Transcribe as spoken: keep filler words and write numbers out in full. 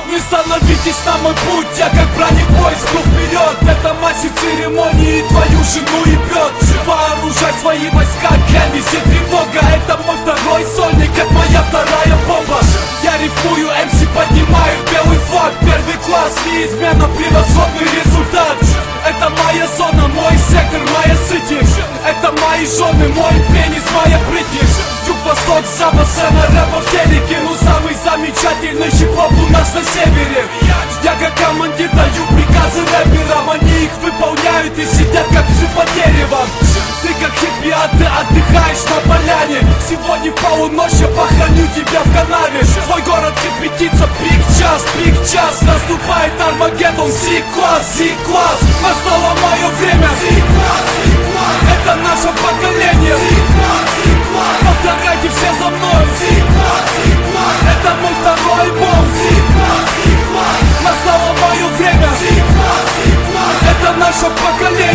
Не становитесь на мой путь, я как броник войску вперед. Это мастер церемонии, твою жену ебет. Вооружай свои войска, глянь, везде тревога. Это мой второй сольник, как моя вторая бомба. Я рифмую, эм си поднимают белый флаг. Первый класс, неизменно превосходный результат. Это моя зона, мой сектор, моя сити. Это мои жены, мой пенис, моя Бритни. Юг, восток, запад, сцена рэпа в телеке. Ну самый замечательный хип-хоп у нас на севере. Я как командир даю приказы рэперам. Они их выполняют и сидят как псы по деревам. Ты как хиппи, а ты отдыхаешь на поляне. Сегодня в полуночь я похороню тебя в канаве. Твой город кипятится, пик-час, пик-час. Наступает Армагеддон, Си-класс, Си-класс. Настало мое время, Си-класс, Си-класс. Это наше поколение, Си-класс, Си-класс. Повторяйте все за мной, Си-класс, Си-класс. Это мой второй альбом, Си-класс, Си-класс. Настало мое время, Си-класс, Си-класс. Это наше поколение.